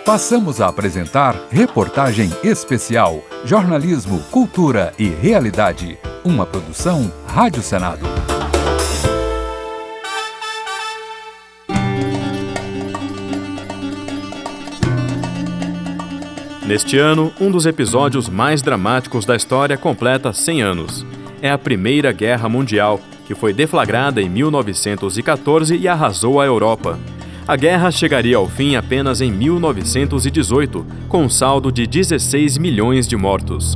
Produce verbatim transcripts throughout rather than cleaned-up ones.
Passamos a apresentar Reportagem Especial, Jornalismo, Cultura e Realidade. Uma produção Rádio Senado. Neste ano, um dos episódios mais dramáticos da história completa cem anos. É a Primeira Guerra Mundial, que foi deflagrada em mil novecentos e quatorze e arrasou a Europa. A guerra chegaria ao fim apenas em mil novecentos e dezoito, com um saldo de dezesseis milhões de mortos.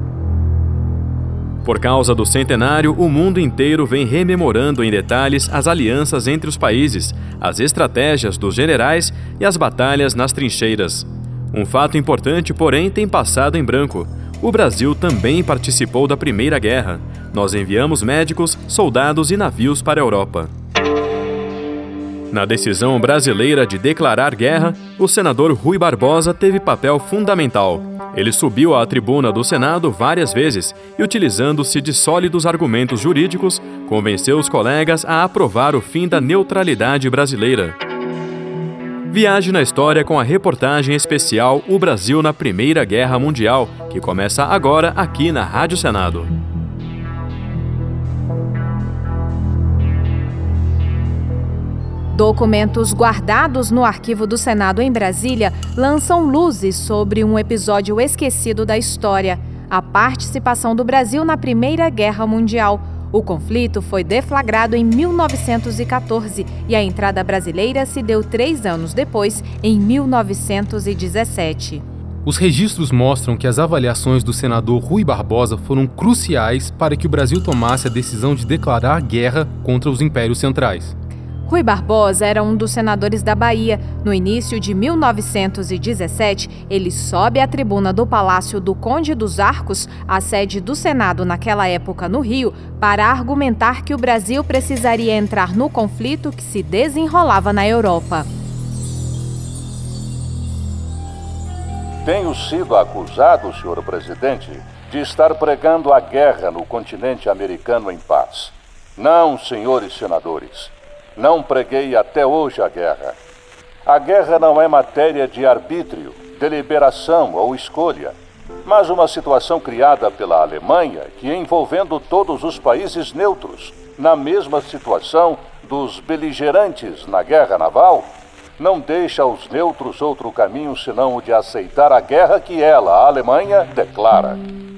Por causa do centenário, o mundo inteiro vem rememorando em detalhes as alianças entre os países, as estratégias dos generais e as batalhas nas trincheiras. Um fato importante, porém, tem passado em branco. O Brasil também participou da Primeira Guerra. Nós enviamos médicos, soldados e navios para a Europa. Na decisão brasileira de declarar guerra, o senador Rui Barbosa teve papel fundamental. Ele subiu à tribuna do Senado várias vezes e, utilizando-se de sólidos argumentos jurídicos, convenceu os colegas a aprovar o fim da neutralidade brasileira. Viaje na história com a reportagem especial O Brasil na Primeira Guerra Mundial, que começa agora aqui na Rádio Senado. Documentos guardados no arquivo do Senado em Brasília lançam luzes sobre um episódio esquecido da história: a participação do Brasil na Primeira Guerra Mundial. O conflito foi deflagrado em mil novecentos e quatorze e a entrada brasileira se deu três anos depois, em mil novecentos e dezessete. Os registros mostram que as avaliações do senador Rui Barbosa foram cruciais para que o Brasil tomasse a decisão de declarar guerra contra os impérios centrais. Rui Barbosa era um dos senadores da Bahia. No início de mil novecentos e dezessete, ele sobe à tribuna do Palácio do Conde dos Arcos, a sede do Senado naquela época no Rio, para argumentar que o Brasil precisaria entrar no conflito que se desenrolava na Europa. Tenho sido acusado, senhor presidente, de estar pregando a guerra no continente americano em paz. Não, senhores senadores. Não preguei até hoje a guerra. A guerra não é matéria de arbítrio, deliberação ou escolha, mas uma situação criada pela Alemanha que, envolvendo todos os países neutros, na mesma situação dos beligerantes na guerra naval, não deixa aos neutros outro caminho senão o de aceitar a guerra que ela, a Alemanha, declara.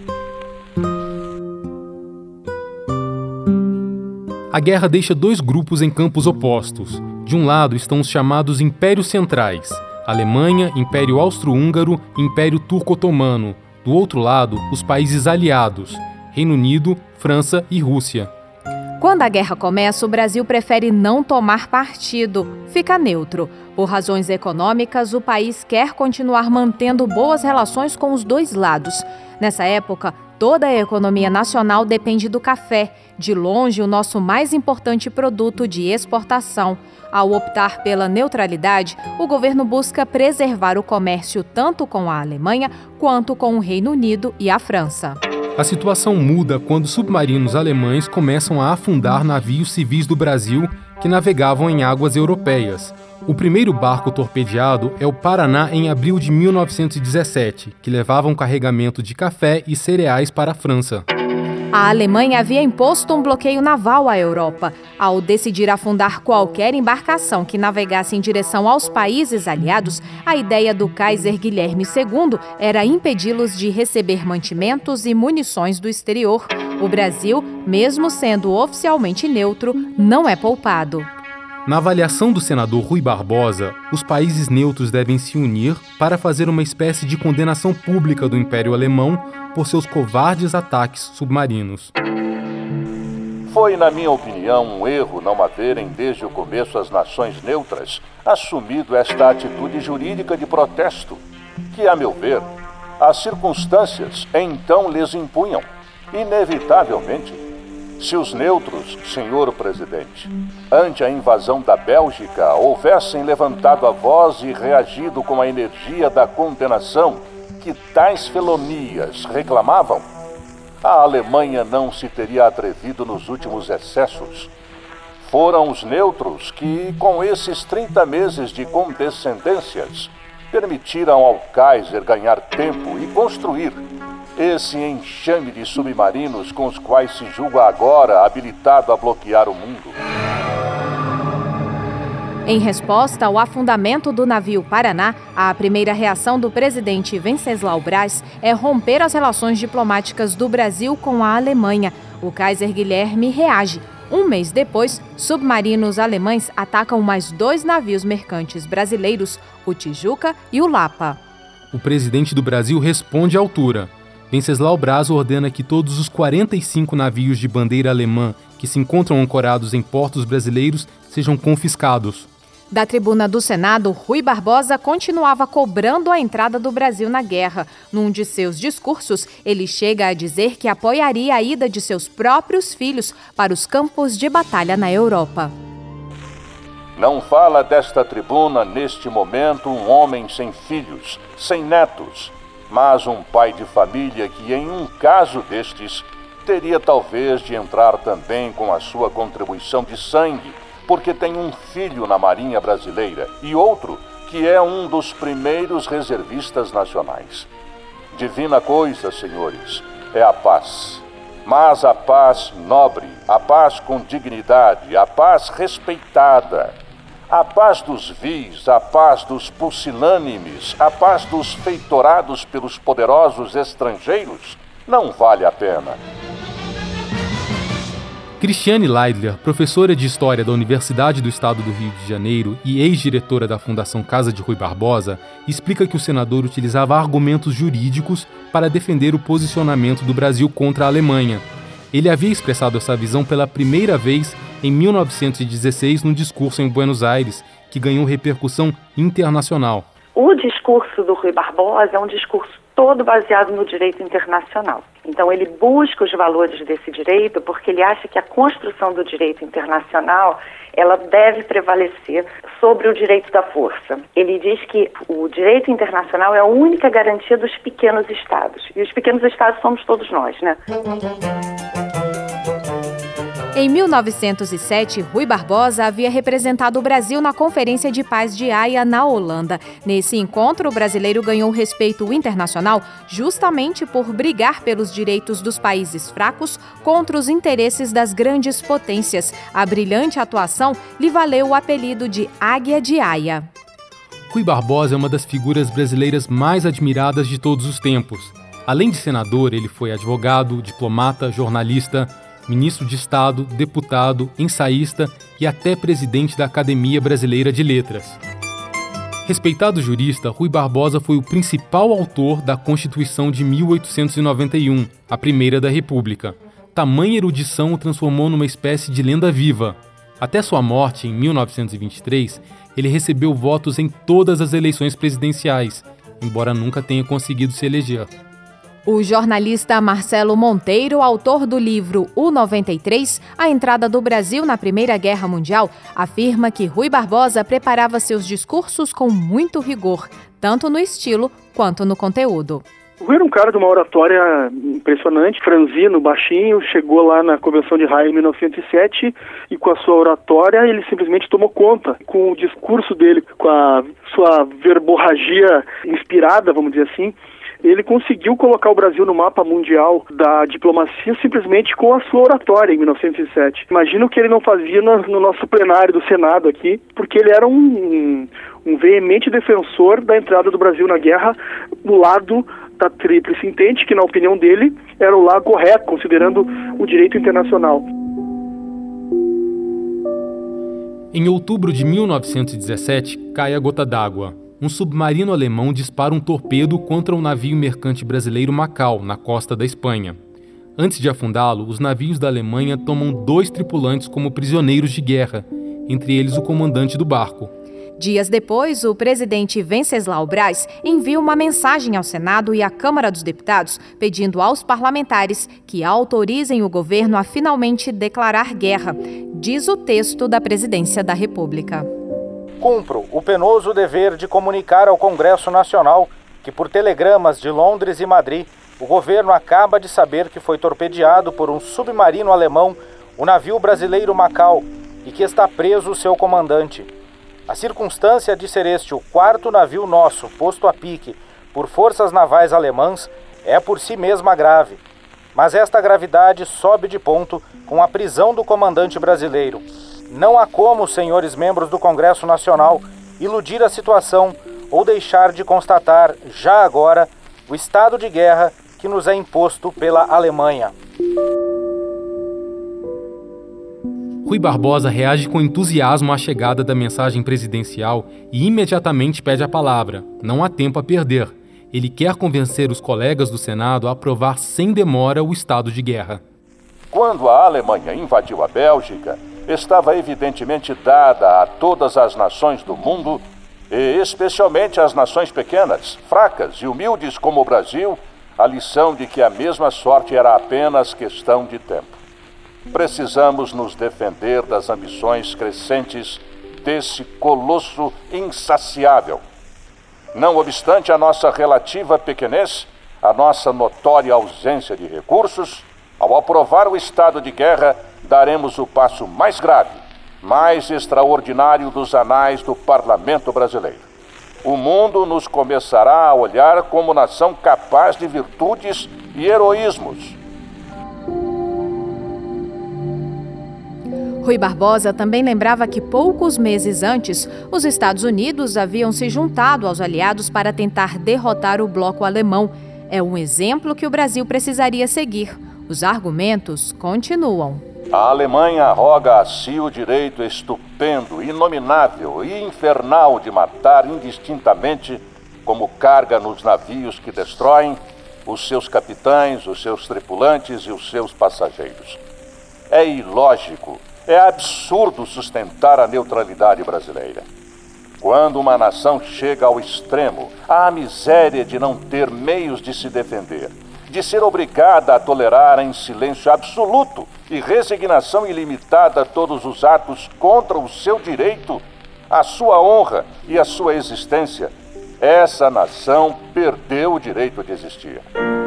A guerra deixa dois grupos em campos opostos. De um lado estão os chamados Impérios Centrais, Alemanha, Império Austro-Húngaro e Império Turco-Otomano. Do outro lado, os países aliados, Reino Unido, França e Rússia. Quando a guerra começa, o Brasil prefere não tomar partido, fica neutro. Por razões econômicas, o país quer continuar mantendo boas relações com os dois lados. Nessa época, toda a economia nacional depende do café, de longe o nosso mais importante produto de exportação. Ao optar pela neutralidade, o governo busca preservar o comércio tanto com a Alemanha quanto com o Reino Unido e a França. A situação muda quando submarinos alemães começam a afundar navios civis do Brasil que navegavam em águas europeias. O primeiro barco torpedeado é o Paraná em abril de mil novecentos e dezessete, que levava um carregamento de café e cereais para a França. A Alemanha havia imposto um bloqueio naval à Europa. Ao decidir afundar qualquer embarcação que navegasse em direção aos países aliados, a ideia do Kaiser Guilherme segundo era impedi-los de receber mantimentos e munições do exterior. O Brasil, mesmo sendo oficialmente neutro, não é poupado. Na avaliação do senador Rui Barbosa, os países neutros devem se unir para fazer uma espécie de condenação pública do Império Alemão por seus covardes ataques submarinos. Foi, na minha opinião, um erro não haverem, desde o começo, as nações neutras assumido esta atitude jurídica de protesto, que, a meu ver, as circunstâncias então lhes impunham, inevitavelmente. Se os neutros, senhor presidente, ante a invasão da Bélgica, houvessem levantado a voz e reagido com a energia da condenação que tais felonias reclamavam, a Alemanha não se teria atrevido nos últimos excessos. Foram os neutros que, com esses trinta meses de condescendências, permitiram ao Kaiser ganhar tempo e construir esse enxame de submarinos com os quais se julga agora habilitado a bloquear o mundo. Em resposta ao afundamento do navio Paraná, a primeira reação do presidente Venceslau Braz é romper as relações diplomáticas do Brasil com a Alemanha. O Kaiser Guilherme reage. Um mês depois, submarinos alemães atacam mais dois navios mercantes brasileiros, o Tijuca e o Lapa. O presidente do Brasil responde à altura. Venceslau Braz ordena que todos os quarenta e cinco navios de bandeira alemã que se encontram ancorados em portos brasileiros sejam confiscados. Da tribuna do Senado, Rui Barbosa continuava cobrando a entrada do Brasil na guerra. Num de seus discursos, ele chega a dizer que apoiaria a ida de seus próprios filhos para os campos de batalha na Europa. Não fala desta tribuna, neste momento, um homem sem filhos, sem netos, mas um pai de família que, em um caso destes, teria talvez de entrar também com a sua contribuição de sangue, porque tem um filho na Marinha Brasileira e outro que é um dos primeiros reservistas nacionais. Divina coisa, senhores, é a paz. Mas a paz nobre, a paz com dignidade, a paz respeitada, a paz dos vis, a paz dos pusilânimes, a paz dos feitorados pelos poderosos estrangeiros, não vale a pena. Cristiane Leidler, professora de História da Universidade do Estado do Rio de Janeiro e ex-diretora da Fundação Casa de Rui Barbosa, explica que o senador utilizava argumentos jurídicos para defender o posicionamento do Brasil contra a Alemanha. Ele havia expressado essa visão pela primeira vez em mil novecentos e dezesseis num discurso em Buenos Aires, que ganhou repercussão internacional. O discurso do Rui Barbosa é um discurso todo baseado no direito internacional. Então ele busca os valores desse direito porque ele acha que a construção do direito internacional ela deve prevalecer sobre o direito da força. Ele diz que o direito internacional é a única garantia dos pequenos estados. E os pequenos estados somos todos nós, né? Em mil novecentos e sete, Rui Barbosa havia representado o Brasil na Conferência de Paz de Haia, na Holanda. Nesse encontro, o brasileiro ganhou respeito internacional justamente por brigar pelos direitos dos países fracos contra os interesses das grandes potências. A brilhante atuação lhe valeu o apelido de Águia de Haia. Rui Barbosa é uma das figuras brasileiras mais admiradas de todos os tempos. Além de senador, ele foi advogado, diplomata, jornalista, ministro de Estado, deputado, ensaísta e até presidente da Academia Brasileira de Letras. Respeitado jurista, Rui Barbosa foi o principal autor da Constituição de mil oitocentos e noventa e um, a primeira da República. Tamanha erudição o transformou numa espécie de lenda viva. Até sua morte, em mil novecentos e vinte e três, ele recebeu votos em todas as eleições presidenciais, embora nunca tenha conseguido se eleger. O jornalista Marcelo Monteiro, autor do livro U noventa e três, A Entrada do Brasil na Primeira Guerra Mundial, afirma que Rui Barbosa preparava seus discursos com muito rigor, tanto no estilo quanto no conteúdo. O Rui era um cara de uma oratória impressionante, franzino, baixinho, chegou lá na Convenção de Haia em mil novecentos e sete e com a sua oratória ele simplesmente tomou conta. Com o discurso dele, com a sua verborragia inspirada, vamos dizer assim, ele conseguiu colocar o Brasil no mapa mundial da diplomacia simplesmente com a sua oratória em mil novecentos e sete. Imagina o que ele não fazia no, no nosso plenário do Senado aqui, porque ele era um, um, um veemente defensor da entrada do Brasil na guerra do lado da Tríplice Entente, que na opinião dele era o lado correto, considerando o direito internacional. Em outubro de mil novecentos e dezessete, cai a gota d'água. Um submarino alemão dispara um torpedo contra o navio mercante brasileiro Macau, na costa da Espanha. Antes de afundá-lo, os navios da Alemanha tomam dois tripulantes como prisioneiros de guerra, entre eles o comandante do barco. Dias depois, o presidente Venceslau Braz envia uma mensagem ao Senado e à Câmara dos Deputados pedindo aos parlamentares que autorizem o governo a finalmente declarar guerra, diz o texto da Presidência da República. Cumpro o penoso dever de comunicar ao Congresso Nacional que, por telegramas de Londres e Madrid, o governo acaba de saber que foi torpedeado por um submarino alemão o navio brasileiro Macau e que está preso o seu comandante. A circunstância de ser este o quarto navio nosso posto a pique por forças navais alemãs é por si mesma grave, mas esta gravidade sobe de ponto com a prisão do comandante brasileiro. Não há como, senhores membros do Congresso Nacional, iludir a situação ou deixar de constatar, já agora, o estado de guerra que nos é imposto pela Alemanha. Rui Barbosa reage com entusiasmo à chegada da mensagem presidencial e imediatamente pede a palavra. Não há tempo a perder. Ele quer convencer os colegas do Senado a aprovar sem demora o estado de guerra. Quando a Alemanha invadiu a Bélgica, estava evidentemente dada a todas as nações do mundo, e especialmente às nações pequenas, fracas e humildes como o Brasil, a lição de que a mesma sorte era apenas questão de tempo. Precisamos nos defender das ambições crescentes desse colosso insaciável. Não obstante a nossa relativa pequenez, a nossa notória ausência de recursos, ao aprovar o estado de guerra, daremos o passo mais grave, mais extraordinário dos anais do parlamento brasileiro. O mundo nos começará a olhar como nação capaz de virtudes e heroísmos. Rui Barbosa também lembrava que poucos meses antes, os Estados Unidos haviam se juntado aos aliados para tentar derrotar o bloco alemão. É um exemplo que o Brasil precisaria seguir. Os argumentos continuam. A Alemanha arroga a si o direito estupendo, inominável e infernal de matar indistintamente, como carga nos navios que destroem, os seus capitães, os seus tripulantes e os seus passageiros. É ilógico, é absurdo sustentar a neutralidade brasileira. Quando uma nação chega ao extremo, à miséria de não ter meios de se defender, de ser obrigada a tolerar em silêncio absoluto e resignação ilimitada todos os atos contra o seu direito, a sua honra e a sua existência, essa nação perdeu o direito de existir.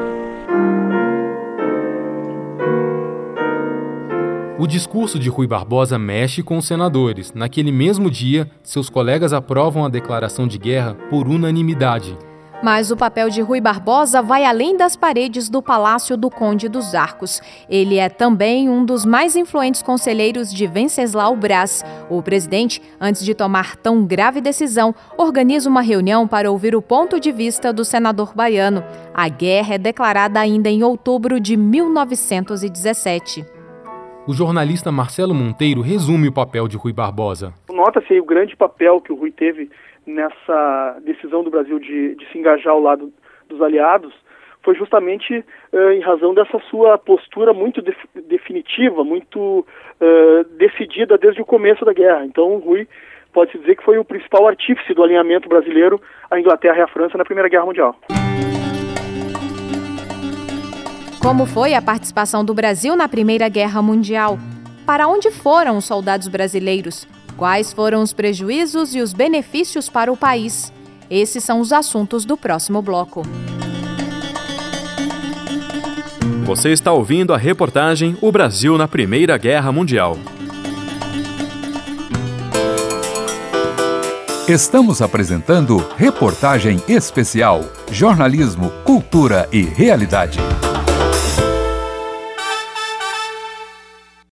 O discurso de Rui Barbosa mexe com os senadores. Naquele mesmo dia, seus colegas aprovam a declaração de guerra por unanimidade. Mas o papel de Rui Barbosa vai além das paredes do Palácio do Conde dos Arcos. Ele é também um dos mais influentes conselheiros de Venceslau Braz. O presidente, antes de tomar tão grave decisão, organiza uma reunião para ouvir o ponto de vista do senador baiano. A guerra é declarada ainda em outubro de mil novecentos e dezessete. O jornalista Marcelo Monteiro resume o papel de Rui Barbosa. Nota-se aí o grande papel que o Rui teve nessa decisão do Brasil de, de se engajar ao lado dos aliados, foi justamente uh, em razão dessa sua postura muito def, definitiva, muito uh, decidida desde o começo da guerra. Então o Rui pode-se dizer que foi o principal artífice do alinhamento brasileiro à Inglaterra e à França na Primeira Guerra Mundial. Como foi a participação do Brasil na Primeira Guerra Mundial? Para onde foram os soldados brasileiros? Quais foram os prejuízos e os benefícios para o país? Esses são os assuntos do próximo bloco. Você está ouvindo a reportagem O Brasil na Primeira Guerra Mundial. Estamos apresentando Reportagem Especial, Jornalismo, Cultura e Realidade.